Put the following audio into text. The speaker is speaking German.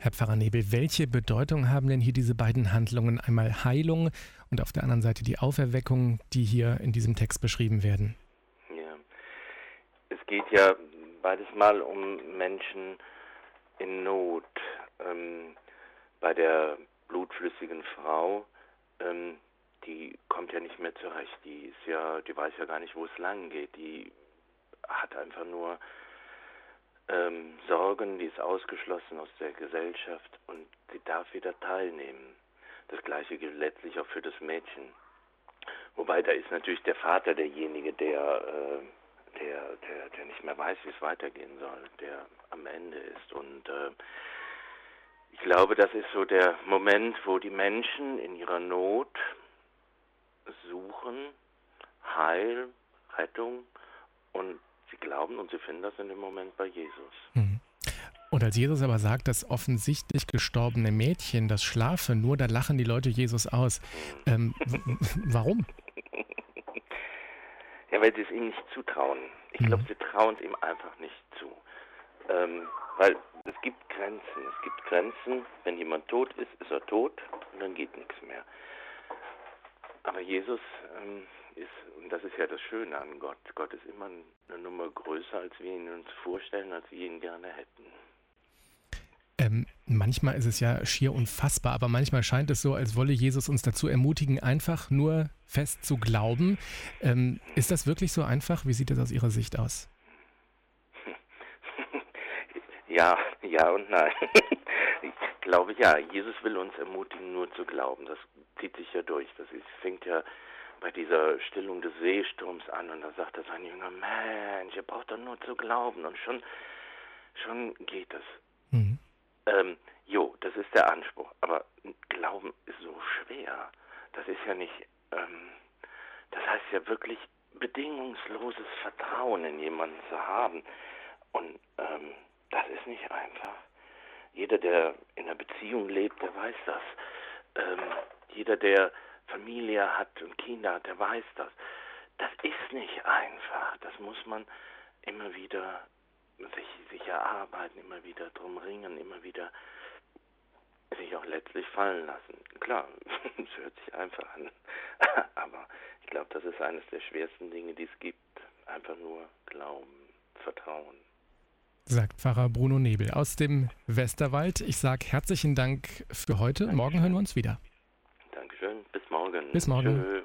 Herr Pfarrer Nebel, welche Bedeutung haben denn hier diese beiden Handlungen? Einmal Heilung und auf der anderen Seite die Auferweckung, die hier in diesem Text beschrieben werden. Ja. Es geht ja beides mal um Menschen in Not. Bei der blutflüssigen Frau, die kommt ja nicht mehr zurecht. Die weiß ja gar nicht, wo es lang geht. Die hat einfach nur Sorgen, die ist ausgeschlossen aus der Gesellschaft und sie darf wieder teilnehmen. Das Gleiche gilt letztlich auch für das Mädchen. Wobei, da ist natürlich der Vater derjenige, der nicht mehr weiß, wie es weitergehen soll, der am Ende ist. Und ich glaube, das ist so der Moment, wo die Menschen in ihrer Not suchen Heil, Rettung, und sie glauben und sie finden das in dem Moment bei Jesus. Mhm. Und als Jesus aber sagt, das offensichtlich gestorbene Mädchen, das schlafe nur, da lachen die Leute Jesus aus. Warum? Ja, weil sie es ihm nicht zutrauen. Ich glaube, sie trauen es ihm einfach nicht zu. Weil es gibt Grenzen. Es gibt Grenzen, wenn jemand tot ist, ist er tot und dann geht nichts mehr. Aber Jesus ist, und das ist ja das Schöne an Gott, Gott ist immer eine Nummer größer, als wir ihn uns vorstellen, als wir ihn gerne hätten. Manchmal ist es ja schier unfassbar, aber manchmal scheint es so, als wolle Jesus uns dazu ermutigen, einfach nur fest zu glauben. Ist das wirklich so einfach? Wie sieht das aus Ihrer Sicht aus? Ja und nein. Ich glaube, ja, Jesus will uns ermutigen, nur zu glauben. Das zieht sich ja durch. Fängt ja bei dieser Stillung des Seesturms an und da sagt er seinen Jünger, Mensch, ihr braucht doch nur zu glauben und schon geht es. Mhm. Das ist der Anspruch. Aber Glauben ist so schwer. Das ist ja nicht, das heißt ja wirklich bedingungsloses Vertrauen in jemanden zu haben. Und das ist nicht einfach. Jeder, der in einer Beziehung lebt, der weiß das. Jeder, der Familie hat und Kinder hat, der weiß das. Das ist nicht einfach. Das muss man immer wieder sich erarbeiten, immer wieder drum ringen, immer wieder sich auch letztlich fallen lassen. Klar, es hört sich einfach an, aber ich glaube, das ist eines der schwersten Dinge, die es gibt. Einfach nur glauben, vertrauen. Sagt Pfarrer Bruno Nebel aus dem Westerwald. Ich sage herzlichen Dank für heute. Morgen hören wir uns wieder. Dankeschön, bis morgen. Bis morgen. Tschö.